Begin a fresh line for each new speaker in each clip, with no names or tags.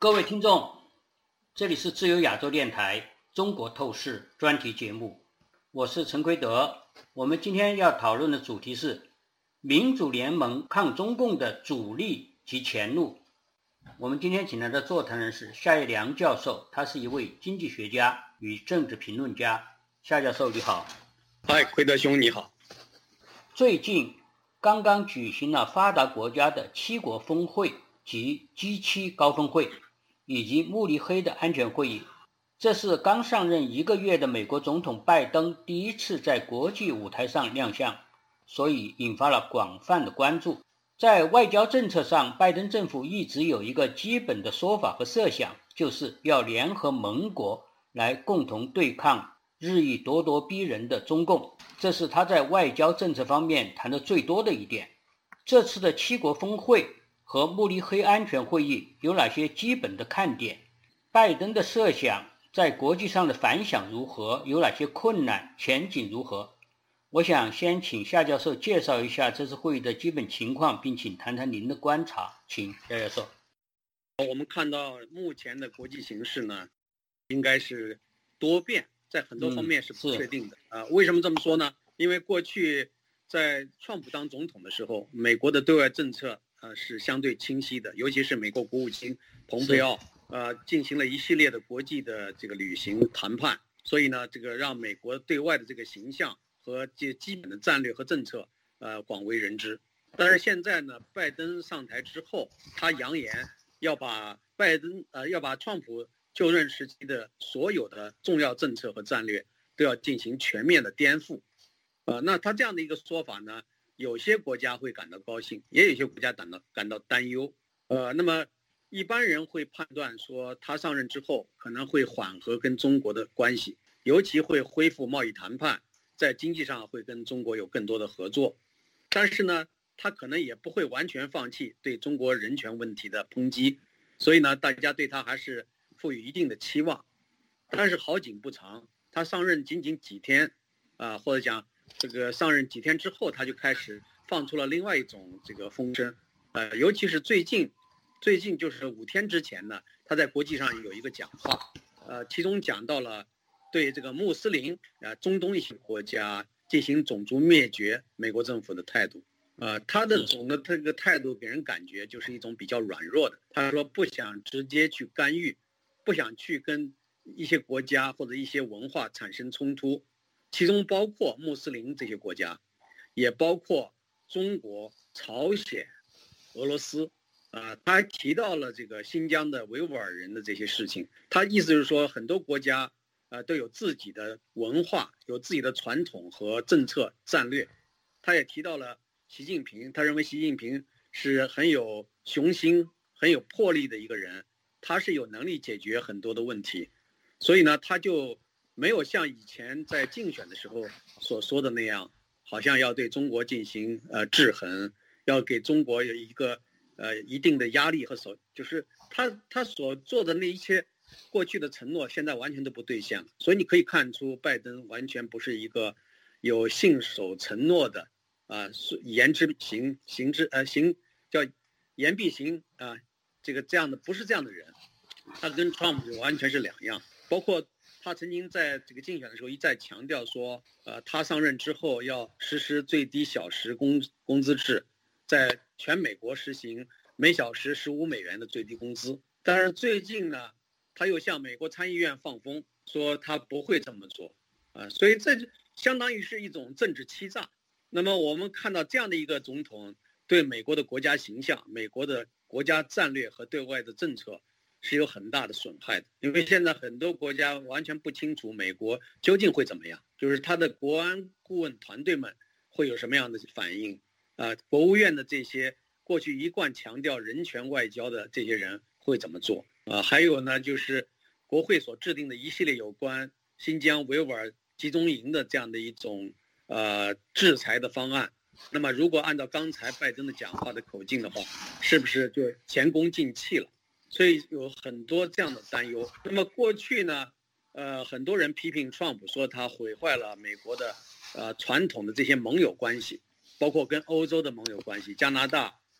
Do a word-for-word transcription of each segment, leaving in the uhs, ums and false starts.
各位听众，这里是自由亚洲电台中国透视专题节目，我是陈奎德。我们今天要讨论的主题是民主联盟抗中共的主力及前路。我们今天请来的座谈人是夏叶良教授，他是一位经济学家与政治评论家。夏教授你好。
嗨，奎德兄你好。
最近刚刚举行了发达国家的七国峰会及 G 七 高峰会以及慕尼黑的安全会议，这是刚上任一个月的美国总统拜登第一次在国际舞台上亮相，所以引发了广泛的关注。在外交政策上，拜登政府一直有一个基本的说法和设想，就是要联合盟国来共同对抗日益咄咄逼人的中共，这是他在外交政策方面谈的最多的一点。这次的七国峰会和慕尼黑安全会议有哪些基本的看点？拜登的设想在国际上的反响如何？有哪些困难？前景如何？我想先请夏教授介绍一下这次会议的基本情况，并请谈谈您的观察。请夏教授。
我们看到目前的国际形势呢，应该是多变，在很多方面是不确定的。啊、嗯呃，为什么这么说呢？因为过去在川普当总统的时候，美国的对外政策呃是相对清晰的，尤其是美国国务卿蓬佩奥呃进行了一系列的国际的这个旅行谈判，所以呢，这个让美国对外的这个形象和这基本的战略和政策呃广为人知。但是现在呢，拜登上台之后，他扬言要把拜登呃要把川普就任时期的所有的重要政策和战略都要进行全面的颠覆。呃，那他这样的一个说法呢，有些国家会感到高兴，也有些国家感到感到担忧。呃，那么一般人会判断说，他上任之后可能会缓和跟中国的关系，尤其会恢复贸易谈判，在经济上会跟中国有更多的合作。但是呢，他可能也不会完全放弃对中国人权问题的抨击，所以呢，大家对他还是赋予一定的期望。但是好景不长，他上任仅仅几天，啊、呃，或者讲这个上任几天之后，他就开始放出了另外一种这个风声，呃，尤其是最近，最近就是五天之前呢，他在国际上有一个讲话，呃，其中讲到了对这个穆斯林啊、呃、中东一些国家进行种族灭绝，美国政府的态度。呃，他的总的这个态度给人感觉就是一种比较软弱的。他说不想直接去干预，不想去跟一些国家或者一些文化产生冲突，其中包括穆斯林这些国家，也包括中国、朝鲜、俄罗斯。呃，他还提到了这个新疆的维吾尔人的这些事情。他意思就是说，很多国家呃都有自己的文化，有自己的传统和政策战略。他也提到了习近平，他认为习近平是很有雄心、很有魄力的一个人，他是有能力解决很多的问题，所以呢，他就没有像以前在竞选的时候所说的那样，好像要对中国进行呃制衡，要给中国有一个呃一定的压力和所，就是他他所做的那一切过去的承诺，现在完全都不兑现了。所以你可以看出，拜登完全不是一个有信守承诺的。啊，言之行，行之呃行叫言必行啊，这个这样的不是这样的人，他跟 Trump 完全是两样。包括他曾经在这个竞选的时候一再强调说，呃，他上任之后要实施最低小时工工资制，在全美国实行每小时十五美元的最低工资。但是最近呢，他又向美国参议院放风，说他不会这么做啊，所以这相当于是一种政治欺诈。那么我们看到这样的一个总统对美国的国家形象、美国的国家战略和对外的政策是有很大的损害的。因为现在很多国家完全不清楚美国究竟会怎么样，就是他的国安顾问团队们会有什么样的反应啊、呃？国务院的这些过去一贯强调人权外交的这些人会怎么做啊、呃？还有呢，就是国会所制定的一系列有关新疆维吾尔集中营的这样的一种呃，制裁的方案，那么如果按照刚才拜登的讲话的口径的话，是不是就前功尽弃了？所以有很多这样的担忧。那么过去呢，呃，很多人批评川普说他毁坏了美国的呃传统的这些盟友关系，包括跟欧洲的盟友关系，加拿大、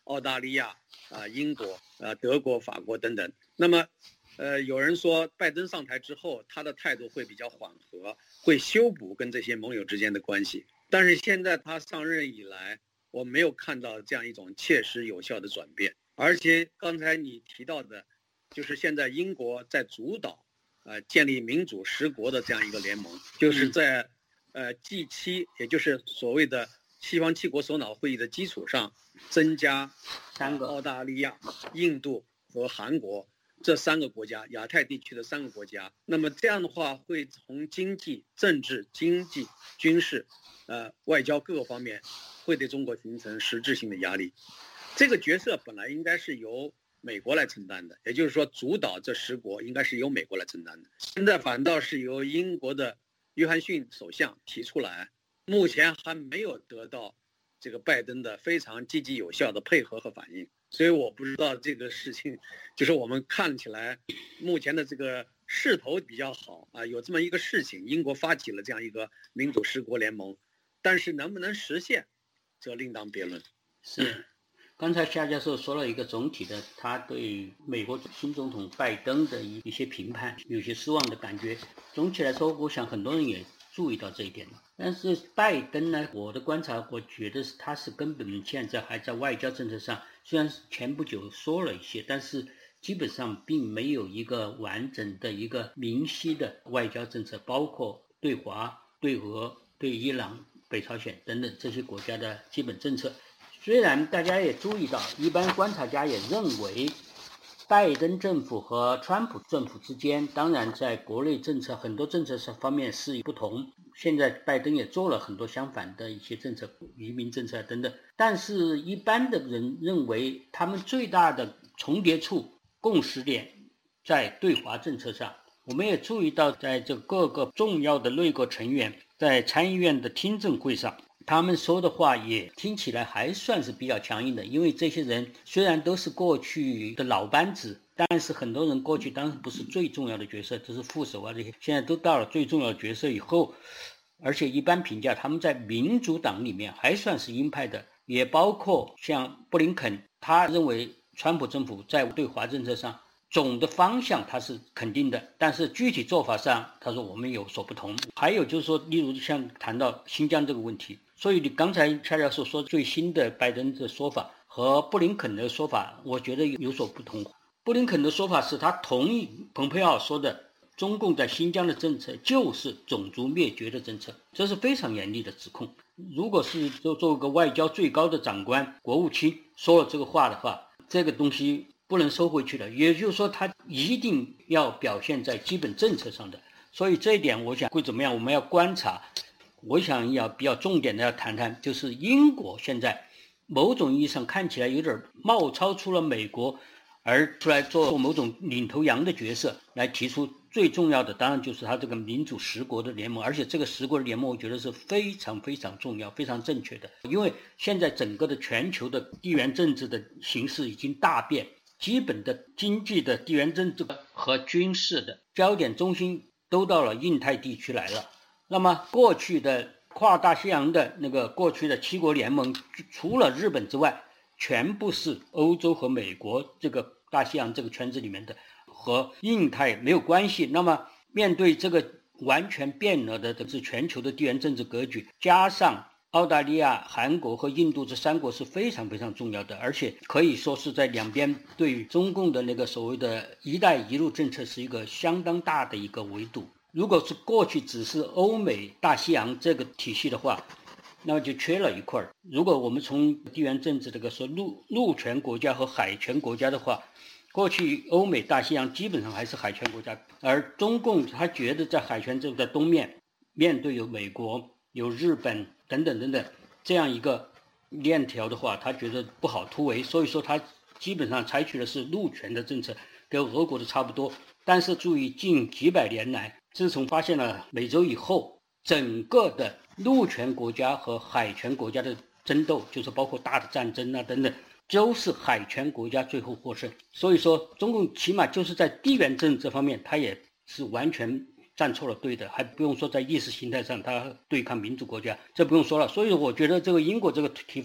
澳大利亚啊、英国啊、德国、法国等等。那么，呃，有人说拜登上台之后，他的态度会比较缓和，会修补跟这些盟友之间的关系。但是现在他上任以来，我没有看到这样一种切实有效的转变。而且刚才你提到的，就是现在英国在主导，呃，建立民主十国的这样一个联盟，就是在呃 G 七，也就是所谓的西方七国首脑会议的基础上，增加
三个
澳大利亚、印度和韩国这三个国家，亚太地区的三个国家。那么这样的话，会从经济、政治、经济、军事、呃外交各个方面，会对中国形成实质性的压力。这个角色本来应该是由美国来承担的，也就是说，主导这十国应该是由美国来承担的。现在反倒是由英国的约翰逊首相提出来，目前还没有得到这个拜登的非常积极有效的配合和反应。所以我不知道这个事情，就是我们看起来目前的这个势头比较好啊，有这么一个事情，英国发起了这样一个民主十国联盟，但是能不能实现，则另当别论。
是。刚才夏教授说了一个总体的，他对美国新总统拜登的一些评判有些失望的感觉。总体来说，我想很多人也注意到这一点了。但是拜登呢，我的观察，我觉得是他是根本现在还在外交政策上，虽然前不久说了一些，但是基本上并没有一个完整的一个明晰的外交政策，包括对华、对俄、对伊朗、北朝鲜等等这些国家的基本政策。虽然大家也注意到，一般观察家也认为，拜登政府和川普政府之间，当然在国内政策很多政策上方面是不同。现在拜登也做了很多相反的一些政策，移民政策等等。但是，一般的人认为，他们最大的重叠处、共识点在对华政策上。我们也注意到，在这各个重要的内阁成员在参议院的听证会上，他们说的话也听起来还算是比较强硬的，因为这些人虽然都是过去的老班子，但是很多人过去当然不是最重要的角色，都是副手啊这些，现在都到了最重要的角色以后，而且一般评价他们在民主党里面还算是鹰派的，也包括像布林肯，他认为川普政府在对华政策上总的方向他是肯定的，但是具体做法上他说我们有所不同。还有就是说，例如像谈到新疆这个问题，所以你刚才蔡教授说最新的拜登的说法和布林肯的说法，我觉得有所不同。布林肯的说法是他同意蓬佩奥说的，中共在新疆的政策就是种族灭绝的政策，这是非常严厉的指控。如果是做做个外交最高的长官，国务卿说了这个话的话，这个东西不能收回去的，也就是说他一定要表现在基本政策上的。所以这一点我想会怎么样，我们要观察。我想要比较重点的要谈谈，就是英国现在某种意义上看起来有点冒超出了美国，而出来做某种领头羊的角色，来提出最重要的当然就是他这个民主十国的联盟。而且这个十国的联盟我觉得是非常非常重要非常正确的，因为现在整个的全球的地缘政治的形势已经大变，基本的经济的地缘政治和军事的焦点中心都到了印太地区来了。那么过去的跨大西洋的那个过去的七国联盟，除了日本之外，全部是欧洲和美国这个大西洋这个圈子里面的，和印太没有关系。那么面对这个完全变了的这是全球的地缘政治格局，加上澳大利亚、韩国和印度这三国是非常非常重要的，而且可以说是在两边对于中共的那个所谓的一带一路政策是一个相当大的一个维度。如果是过去只是欧美大西洋这个体系的话，那么就缺了一块。如果我们从地缘政治这个说陆陆权国家和海权国家的话，过去欧美大西洋基本上还是海权国家，而中共他觉得在海权这个东面，面对有美国、有日本等等等等这样一个链条的话，他觉得不好突围，所以说他基本上采取的是陆权的政策，跟俄国的差不多。但是注意，近几百年来，自从发现了美洲以后，整个的陆权国家和海权国家的争斗，就是包括大的战争啊等等，都是海权国家最后获胜。所以说中共起码就是在地缘政治方面，它也是完全站错了队的，还不用说在意识形态上它对抗民主国家，这不用说了。所以我觉得这个英国这个提法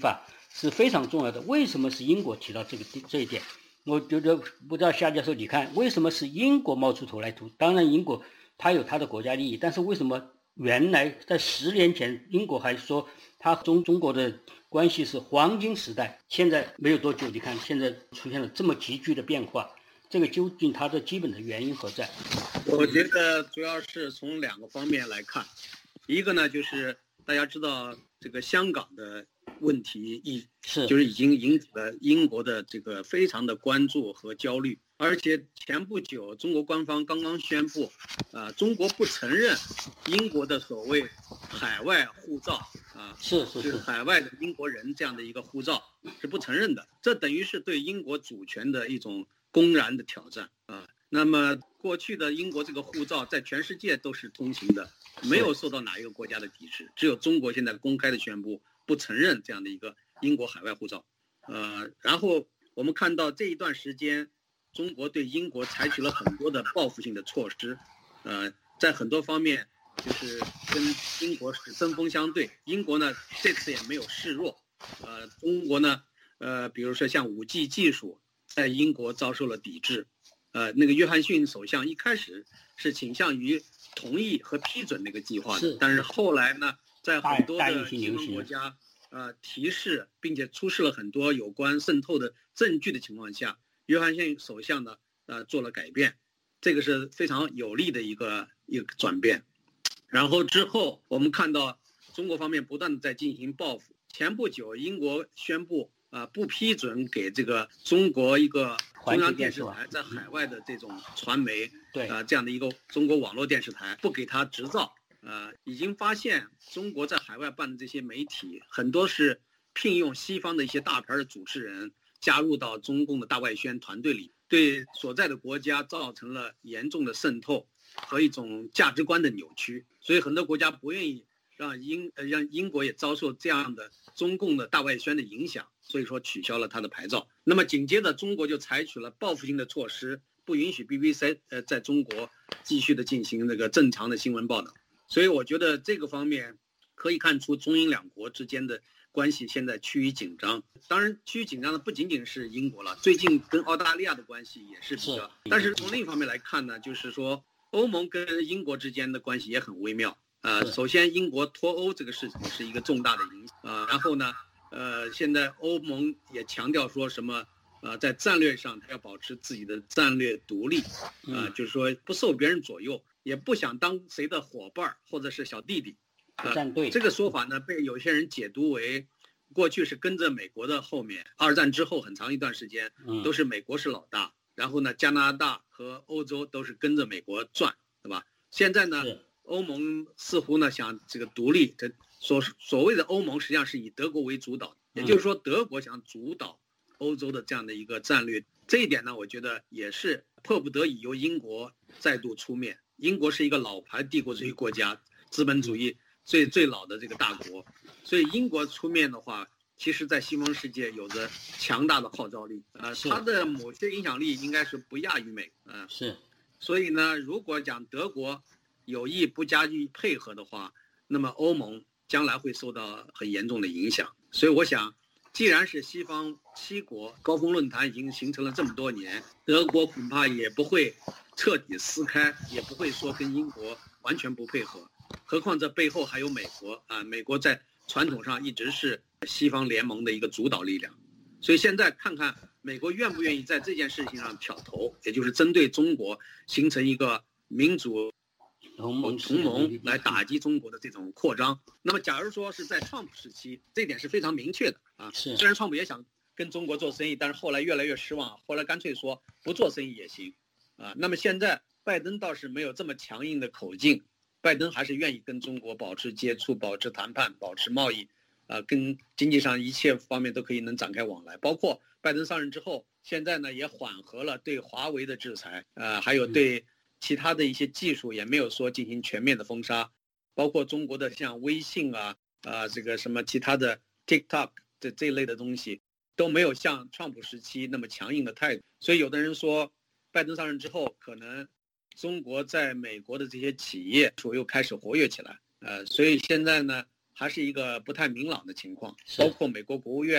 是非常重要的。为什么是英国提到这个这一点？我觉得不知道夏教授你看，为什么是英国冒出头来图？当然英国它有它的国家利益，但是为什么原来在十年前英国还说它中中国的关系是黄金时代，现在没有多久，你看现在出现了这么急剧的变化，这个究竟它的基本的原因何在？
我觉得主要是从两个方面来看，一个呢就是大家知道这个香港的问题已
是
就是已经引起了英国的这个非常的关注和焦虑，而且前不久中国官方刚刚宣布，啊、中国不承认英国的所谓海外护照啊，
是是
就是海外的英国人这样的一个护照是不承认的，这等于是对英国主权的一种公然的挑战啊。那么过去的英国这个护照在全世界都是通行的，没有受到哪一个国家的抵制，只有中国现在公开的宣布不承认这样的一个英国海外护照。呃，然后我们看到这一段时间，中国对英国采取了很多的报复性的措施，呃，在很多方面就是跟英国是针锋相对。英国呢这次也没有示弱，呃，中国呢，呃，比如说像 五 G 技术在英国遭受了抵制。呃，那个约翰逊首相一开始是倾向于同意和批准那个计划的，但是后来呢，在很多的西方国家呃提示并且出示了很多有关渗透的证据的情况下，约翰逊首相呢呃做了改变，这个是非常有利的一个一个转变。然后之后我们看到中国方面不断的在进行报复，前不久英国宣布啊、呃、不批准给这个中国一个中央电视台在海外的这种传媒，
对
啊、呃、这样的一个中国网络电视台不给他执照，呃，已经发现中国在海外办的这些媒体很多是聘用西方的一些大牌的主持人加入到中共的大外宣团队里，对所在的国家造成了严重的渗透和一种价值观的扭曲，所以很多国家不愿意让英呃让英国也遭受这样的中共的大外宣的影响，所以说取消了他的牌照。那么紧接着中国就采取了报复性的措施，不允许 B B C 呃在中国继续的进行那个正常的新闻报道。所以我觉得这个方面可以看出中英两国之间的关系现在趋于紧张。当然趋于紧张的不仅仅是英国了，最近跟澳大利亚的关系也是比较，但是从另一方面来看呢，就是说欧盟跟英国之间的关系也很微妙。呃，首先英国脱欧这个事情是一个重大的影响啊、呃，然后呢，呃，现在欧盟也强调说什么，呃，在战略上它要保持自己的战略独立，啊、呃，就是说不受别人左右，也不想当谁的伙伴或者是小弟弟，
呃，站队。
这个说法呢，被有些人解读为过去是跟着美国的后面，二战之后很长一段时间都是美国是老大，然后呢，加拿大和欧洲都是跟着美国转，对吧？现在呢？欧盟似乎呢想这个独立，这所所谓的欧盟实际上是以德国为主导，也就是说德国想主导欧洲的这样的一个战略。这一点呢，我觉得也是迫不得已由英国再度出面。英国是一个老牌帝国主义国家，资本主义最最老的这个大国，所以英国出面的话，其实在西方世界有着强大的号召力，呃，它的某些影响力应该是不亚于美，呃，
是。
所以呢，如果讲德国有意不加以配合的话，那么欧盟将来会受到很严重的影响。所以我想，既然是西方七国高峰论坛已经形成了这么多年，德国恐怕也不会彻底撕开，也不会说跟英国完全不配合。何况这背后还有美国啊，美国在传统上一直是西方联盟的一个主导力量。所以现在看看美国愿不愿意在这件事情上挑头，也就是针对中国形成一个民主同盟同盟来打击中国的这种扩张。那么假如说是在川普时期，这点是非常明确的啊。虽然川普也想跟中国做生意，但是后来越来越失望，后来干脆说不做生意也行啊。那么现在拜登倒是没有这么强硬的口径，拜登还是愿意跟中国保持接触、保持谈判、保持贸易，啊，跟经济上一切方面都可以能展开往来。包括拜登上任之后，现在呢也缓和了对华为的制裁，呃，还有对其他的一些技术也没有说进行全面的封杀，包括中国的像微信啊，啊、呃，这个什么其他的 TikTok 这这一类的东西都没有像川普时期那么强硬的态度。所以有的人说，拜登上任之后，可能中国在美国的这些企业又开始活跃起来，呃，所以现在呢还是一个不太明朗的情况，包括美国国务院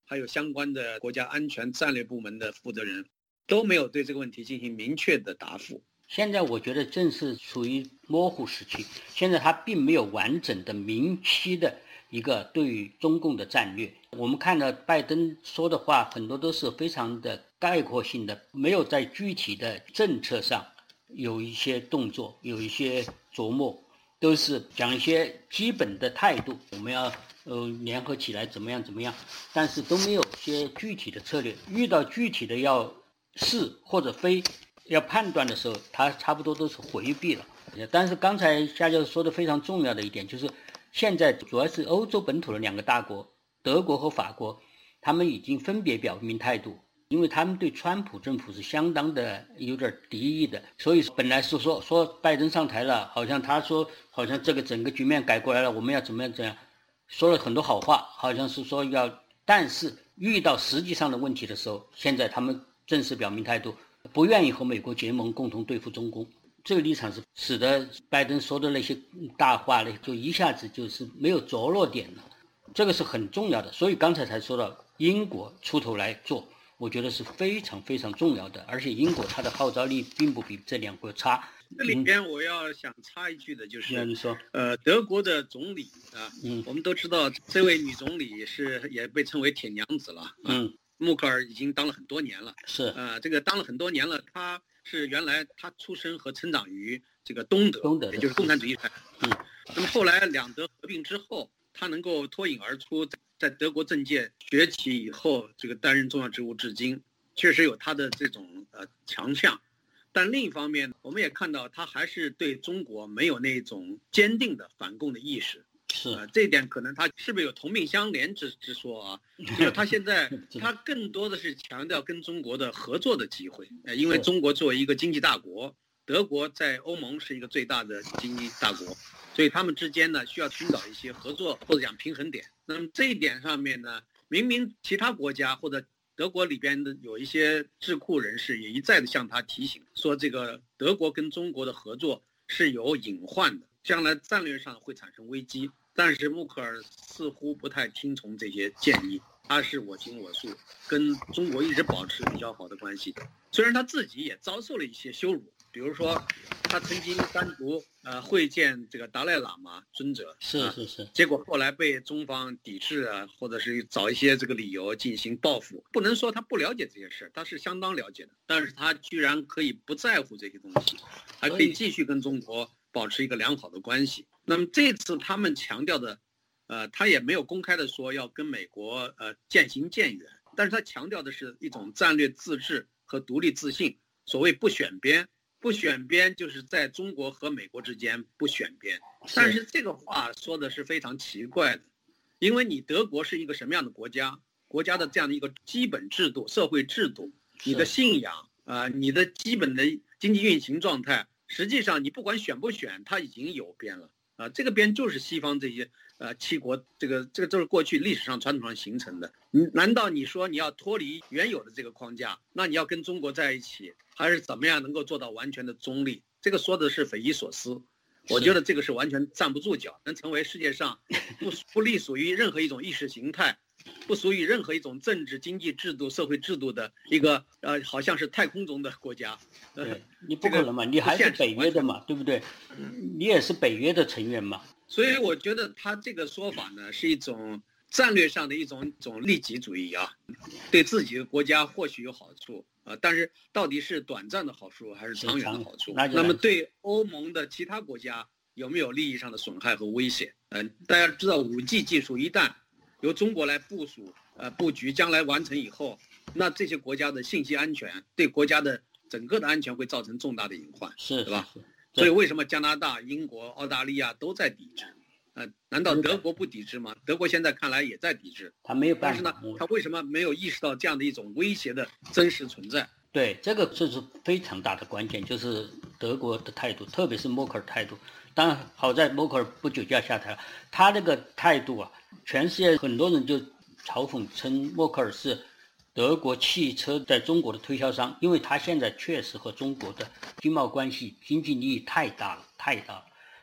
还有相关的国家安全战略部门的负责人都没有对这个问题进行明确的答复。
现在我觉得正是处于模糊时期，现在他并没有完整的明晰的一个对于中共的战略。我们看到拜登说的话很多都是非常的概括性的，没有在具体的政策上有一些动作，有一些琢磨，都是讲一些基本的态度，我们要呃联合起来怎么样怎么样，但是都没有些具体的策略。遇到具体的要是或者非要判断的时候，他差不多都是回避了。但是刚才夏教授说的非常重要的一点，就是现在主要是欧洲本土的两个大国，德国和法国，他们已经分别表明态度，因为他们对川普政府是相当的有点敌意的，所以本来是说说拜登上台了，好像他说好像这个整个局面改过来了，我们要怎么样怎样，说了很多好话，好像是说要，但是遇到实际上的问题的时候，现在他们正式表明态度，不愿意和美国结盟共同对付中共。这个立场是使得拜登说的那些大话呢，就一下子就是没有着落点了，这个是很重要的。所以刚才才说到英国出头来做，我觉得是非常非常重要的，而且英国它的号召力并不比这两国差。
这里边我要想插一句的就是，
嗯、你说，
呃，德国的总理啊，
嗯，
我们都知道这位女总理是也被称为铁娘子了，啊、
嗯，
默克尔已经当了很多年了，
是，
呃，这个当了很多年了，她是原来她出生和成长于这个东德，
东德
也就是共产主义派，
嗯，
那么后来两德合并之后，她能够脱颖而出，在德国政界崛起以后，这个担任重要职务至今，确实有她的这种呃强项。但另一方面，我们也看到他还是对中国没有那种坚定的反共的意识，
是、
呃、这一点可能他是不是有同病相怜之之说啊？就是他现在他更多的是强调跟中国的合作的机会，呃，因为中国作为一个经济大国，德国在欧盟是一个最大的经济大国，所以他们之间呢需要寻找一些合作或者讲平衡点。那么这一点上面呢，明明其他国家或者德国里边的有一些智库人士也一再的向他提醒说，这个德国跟中国的合作是有隐患的，将来战略上会产生危机。但是默克尔似乎不太听从这些建议，他是我行我素，跟中国一直保持比较好的关系。虽然他自己也遭受了一些羞辱，比如说他曾经单独呃会见这个达赖喇嘛尊者，
是是是，
结果后来被中方抵制啊，或者是找一些这个理由进行报复。不能说他不了解这些事，他是相当了解的，但是他居然可以不在乎这些东西，还可以继续跟中国保持一个良好的关系。那么这次他们强调的，呃，他也没有公开的说要跟美国呃渐行渐远，但是他强调的是一种战略自治和独立自信，所谓不选边。不选边就是在中国和美国之间不选边，但是这个话说的是非常奇怪的，因为你德国是一个什么样的国家，国家的这样的一个基本制度、社会制度，你的信仰啊、呃，你的基本的经济运行状态，实际上你不管选不选，它已经有边了啊、呃，这个边就是西方这些呃七国，这个这个都是过去历史上传统上形成的。你难道你说你要脱离原有的这个框架，那你要跟中国在一起？还是怎么样能够做到完全的中立？这个说的是匪夷所思，我觉得这个是完全站不住脚，能成为世界上不不隶属于任何一种意识形态，不属于任何一种政治、经济制度、社会制度的一个呃，好像是太空中的国家。
对，你不可能嘛，你还是北约的嘛，对不对？你也是北约的成员嘛。
所以我觉得他这个说法呢，是一种战略上的一种一种利己主义啊，对自己的国家或许有好处。啊，但是到底是短暂的好处还是长远的好处？那么对欧盟的其他国家有没有利益上的损害和威胁？嗯、呃，大家知道 五 G 技术一旦由中国来部署、呃布局，将来完成以后，那这些国家的信息安全对国家的整个的安全会造成重大的隐患，
是，
对吧？所以为什么加拿大、英国、澳大利亚都在抵制？呃，难道德国不抵制吗？德国现在看来也在抵制，
他没有办法。
但是呢，他为什么没有意识到这样的一种威胁的真实存在？
对，这个这是非常大的关键，就是德国的态度，特别是默克尔态度。当然，好在默克尔不久就要下台了，他这个态度啊，全世界很多人就嘲讽称默克尔是德国汽车在中国的推销商，因为他现在确实和中国的经贸关系、经济利益太大了，太大了。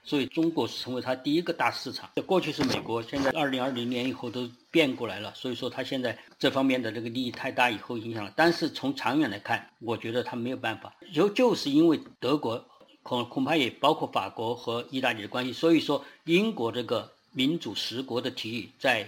所以中国是成为它第一个大市场。过去是美国，现在二零二零年以后都变过来了，所以说它现在这方面的这个利益太大，以后影响了。但是从长远来看，我觉得它没有办法，就就是因为德国恐恐怕也包括法国和意大利的关系，所以说英国这个民主十国的提议在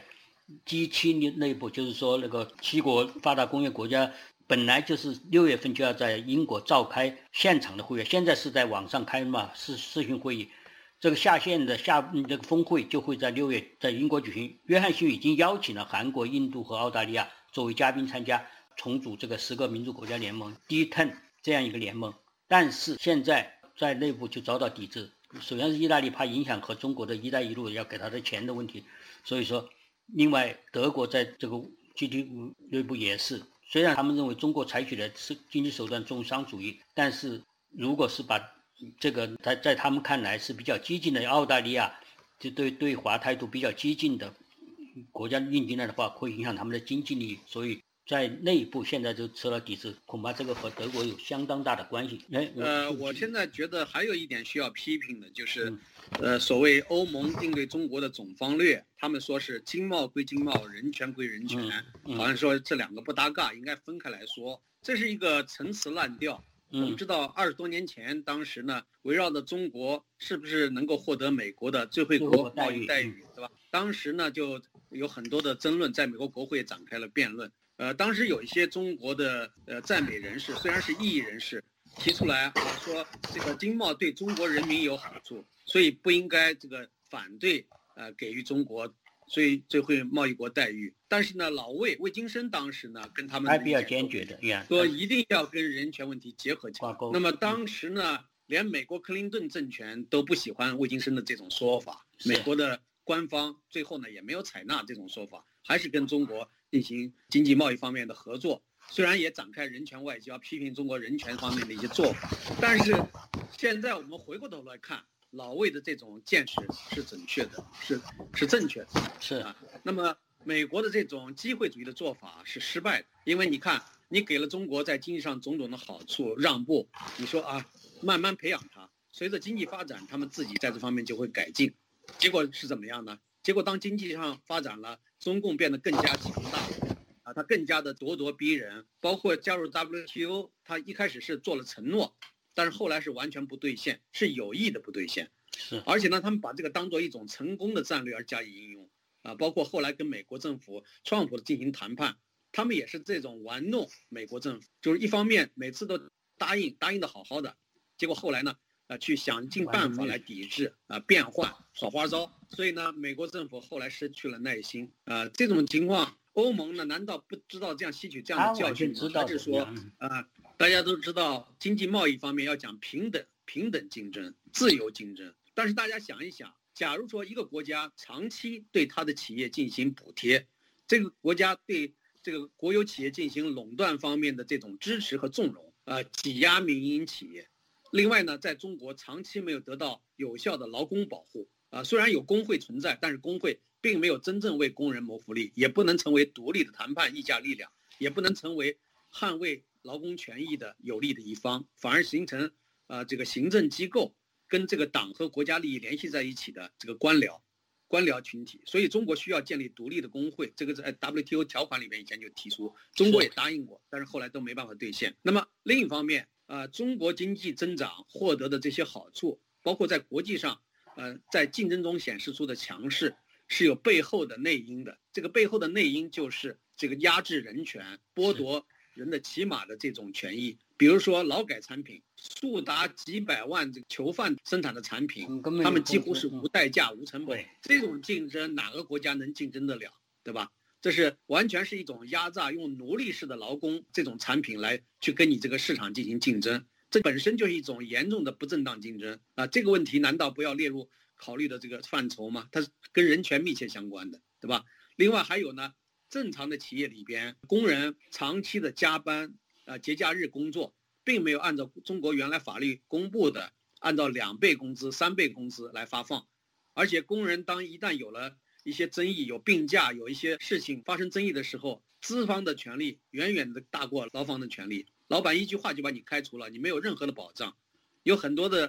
G 七 内部，就是说那个七国发达工业国家本来就是六月份就要在英国召开现场的会议，现在是在网上开嘛，视视讯会议。这个下线的下这个峰会就会在六月在英国举行。约翰逊已经邀请了韩国、印度和澳大利亚作为嘉宾参加，重组这个十个民主国家联盟 D 十 这样一个联盟。但是现在在内部就遭到抵制。首先是意大利怕影响和中国的一带一路要给他的钱的问题，所以说另外德国在这个 G 七 内部也是，虽然他们认为中国采取的是经济手段重商主义，但是如果是把这个在在他们看来是比较激进的澳大利亚，就对对华态度比较激进的国家引进来的话，会影响他们的经济利益，所以在内部现在就吃了抵制，恐怕这个和德国有相当大的关系。
呃，我现在觉得还有一点需要批评的，就是，呃，所谓欧盟应对中国的总方略，他们说是经贸归经贸，人权归人权，好像说这两个不搭嘎，应该分开来说，这是一个陈词滥调。我们知道二十多年前，当时呢，围绕着中国是不是能够获得美国的最惠国贸易待遇，对吧？当时呢，就有很多的争论，在美国国会展开了辩论。呃，当时有一些中国的呃在美人士，虽然是异议人士，提出来啊说这个经贸对中国人民有好处，所以不应该这个反对呃给予中国最最惠贸易国待遇。但是呢，老魏魏京生当时呢跟他们
还比较坚决的，
说一定要跟人权问题结合起来。那么当时呢，连美国克林顿政权都不喜欢魏京生的这种说法，美国的官方最后呢也没有采纳这种说法，还是跟中国进行经济贸易方面的合作，虽然也展开人权外交，批评中国人权方面的一些做法，但是现在我们回过头来看，老魏的这种见识是准确的，是是正确的，
是
啊。那么美国的这种机会主义的做法是失败的，因为你看，你给了中国在经济上种种的好处让步，你说啊，慢慢培养它，随着经济发展，他们自己在这方面就会改进，结果是怎么样呢？结果当经济上发展了，中共变得更加强大，啊，他更加的咄咄逼人，包括加入 W T O， 他一开始是做了承诺，但是后来是完全不兑现，是有意的不兑现。
是，
而且呢，他们把这个当做一种成功的战略而加以应用，啊，包括后来跟美国政府、川普进行谈判，他们也是这种玩弄美国政府，就是一方面每次都答应答应的好好的，结果后来呢？呃，去想尽办法来抵制啊、呃，变换耍花招，所以呢，美国政府后来失去了耐心啊、呃。这种情况，欧盟呢，难道不知道这样吸取这样的教训吗？还是说啊、呃，大家都知道经济贸易方面要讲平等、平等竞争、自由竞争，但是大家想一想，假如说一个国家长期对它的企业进行补贴，这个国家对这个国有企业进行垄断方面的这种支持和纵容，呃，挤压民营企业。另外呢，在中国长期没有得到有效的劳工保护啊，虽然有工会存在，但是工会并没有真正为工人谋福利，也不能成为独立的谈判议价力量，也不能成为捍卫劳工权益的有力的一方，反而形成呃这个行政机构跟这个党和国家利益联系在一起的这个官僚官僚群体。所以中国需要建立独立的工会，这个在 W T O 条款里面以前就提出，中国也答应过，但是后来都没办法兑现。那么另一方面，呃，中国经济增长获得的这些好处，包括在国际上，呃，在竞争中显示出的强势，是有背后的内因的。这个背后的内因就是这个压制人权、剥夺人的起码的这种权益。比如说劳改产品，数达几百万这个囚犯生产的产品，他们几乎是无代价、无成本。这种竞争，哪个国家能竞争得了，对吧？这是完全是一种压榨，用奴隶式的劳工这种产品来去跟你这个市场进行竞争，这本身就是一种严重的不正当竞争啊！这个问题难道不要列入考虑的这个范畴吗？它是跟人权密切相关的，对吧？另外还有呢，正常的企业里边，工人长期的加班啊、节假日工作，并没有按照中国原来法律公布的按照两倍工资、三倍工资来发放，而且工人当一旦有了一些争议，有病假，有一些事情发生争议的时候，资方的权利远远的大过劳方的权利。老板一句话就把你开除了，你没有任何的保障。有很多的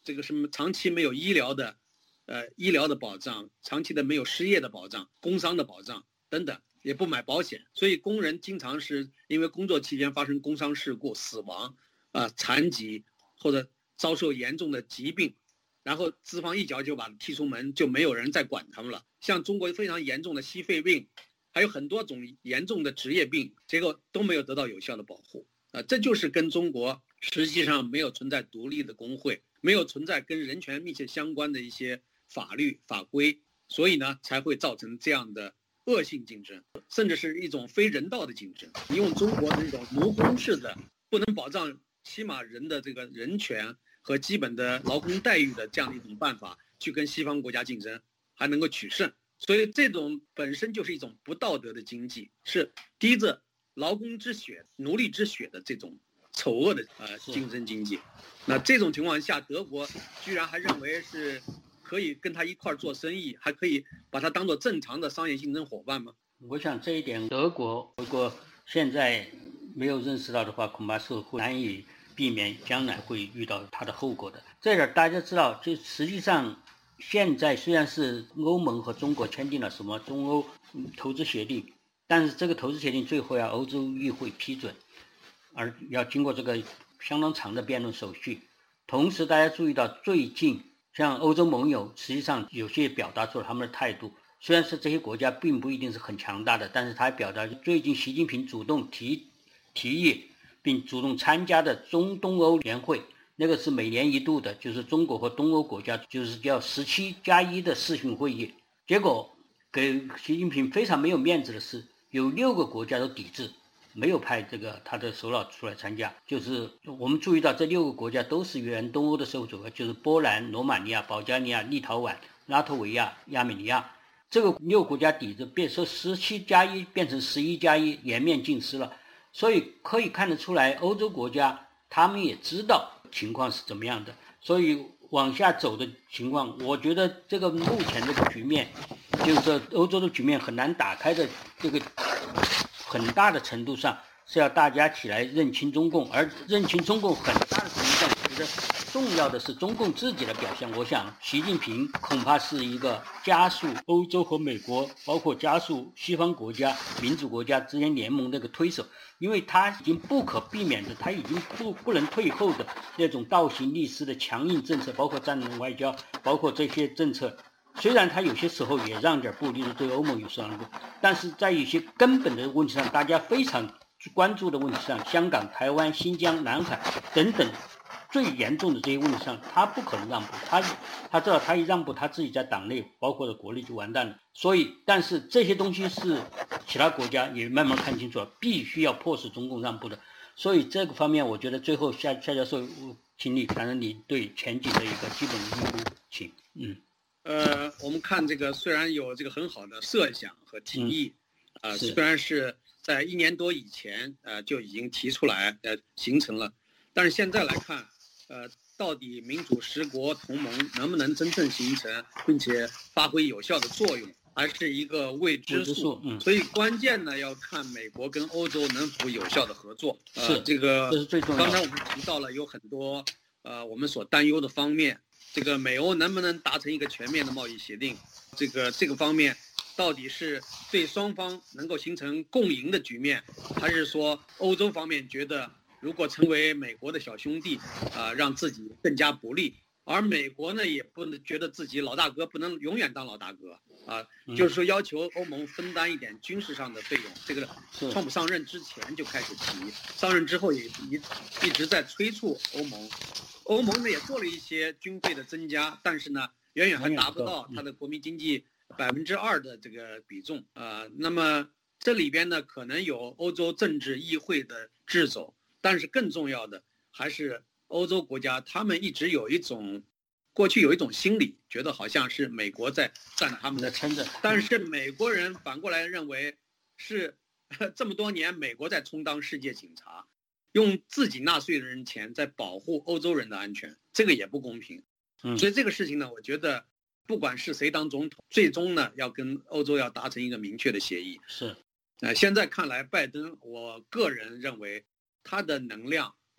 这个什么长期没有医疗的，呃，医疗的保障，长期的没有失业的保障，工伤的保障等等，也不买保险，所以工人经常是因为工作期间发生工伤事故、死亡，啊、呃，残疾或者遭受严重的疾病，然后资方一脚就把他踢出门，就没有人再管他们了。像中国非常严重的矽肺病，还有很多种严重的职业病，结果都没有得到有效的保护啊、呃，这就是跟中国实际上没有存在独立的工会，没有存在跟人权密切相关的一些法律法规，所以呢才会造成这样的恶性竞争，甚至是一种非人道的竞争。你用中国那种奴工式的，不能保障起码人的这个人权和基本的劳工待遇的这样的一种办法去跟西方国家竞争，还能够取胜。所以这种本身就是一种不道德的经济，是滴着劳工之血、奴隶之血的这种丑恶的呃竞争经济。那这种情况下，德国居然还认为是可以跟他一块做生意，还可以把它当做正常的商业竞争伙伴吗？
我想这一点，德国如果现在没有认识到的话，恐怕是会难以避免将来会遇到它的后果的。这点大家知道，就实际上现在虽然是欧盟和中国签订了什么中欧投资协定，但是这个投资协定最后要欧洲议会批准，而要经过这个相当长的辩论手续。同时大家注意到，最近像欧洲盟友实际上有些表达出了他们的态度，虽然是这些国家并不一定是很强大的，但是他表达最近习近平主动提提议并主动参加的中东欧联会，那个是每年一度的，就是中国和东欧国家，就是叫十七加一的视讯会议。结果给习近平非常没有面子的是，有六个国家都抵制，没有派这个他的首脑出来参加。就是我们注意到这六个国家都是原东欧的社会主义，就是波兰、罗马尼亚、保加利亚、立陶宛、拉脱维亚、亚美尼亚。这个六个国家抵制，变说十七加一变成十一加一，颜面尽失了。所以可以看得出来，欧洲国家他们也知道情况是怎么样的，所以往下走的情况，我觉得这个目前这个局面，就是欧洲的局面很难打开的这个很大的程度上是要大家起来认清中共，而认清中共很大的程度上，我觉得重要的是中共自己的表现。我想习近平恐怕是一个加速欧洲和美国，包括加速西方国家、民主国家之间联盟的一个推手，因为他已经不可避免的，他已经不不能退后的那种倒行逆施的强硬政策，包括战争外交，包括这些政策，虽然他有些时候也让点步，例如对欧盟有时让步，但是在一些根本的问题上，大家非常关注的问题上，香港、台湾、新疆、南海等等最严重的这些问题上，他不可能让步。他他知道他一让步，他自己在党内包括在国内就完蛋了。所以，但是这些东西是其他国家也慢慢看清楚了，必须要迫使中共让步的。所以这个方面，我觉得最后夏夏教授，请你谈谈你对前景的一个基本预估，请。嗯。
呃，我们看这个，虽然有这个很好的设想和提议，嗯、呃，虽然是在一年多以前，呃，就已经提出来，呃，形成了，但是现在来看，呃，到底民主十国同盟能不能真正形成，并且发挥有效的作用，还是一个未知数。嗯，所以关键呢，要看美国跟欧洲能否有效的合作。呃、
是
这个，
这是最重要的。
刚才我们提到了有很多，呃，我们所担忧的方面。这个美欧能不能达成一个全面的贸易协定？这个这个方面，到底是对双方能够形成共赢的局面，还是说欧洲方面觉得如果成为美国的小兄弟，啊、呃，让自己更加不利？而美国呢，也不能觉得自己老大哥不能永远当老大哥啊、呃，就是说要求欧盟分担一点军事上的费用。这个川普上任之前就开始提，上任之后也一一直在催促欧盟。欧盟呢也做了一些军费的增加，但是呢远远还达不到它的国民经济百分之二的这个比重啊、呃。那么这里边呢可能有欧洲政治议会的掣肘，但是更重要的还是欧洲国家，他们一直有一种过去有一种心理，觉得好像是美国在占了他们的
撑着，
但是美国人反过来认为是这么多年美国在充当世界警察。用自己纳税人钱在保护欧洲人的安全，这个也不公平。嗯，所以这个事情呢，我觉得不管是谁当总统，最终呢要跟欧洲要达成一个明确的协议。
是，
呃，现在看来，拜登，我个人认为他的能量、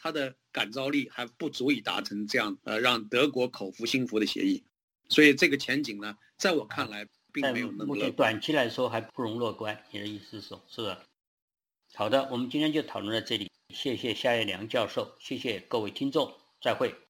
他的感召力还不足以达成这样呃让德国口服心服的协议，所以这个前景呢，在我看来并没有那么乐观。
目前短期来说还不容乐观，你的意思是说，是的。好的，我们今天就讨论到这里，谢谢夏业良教授，谢谢各位听众，再会。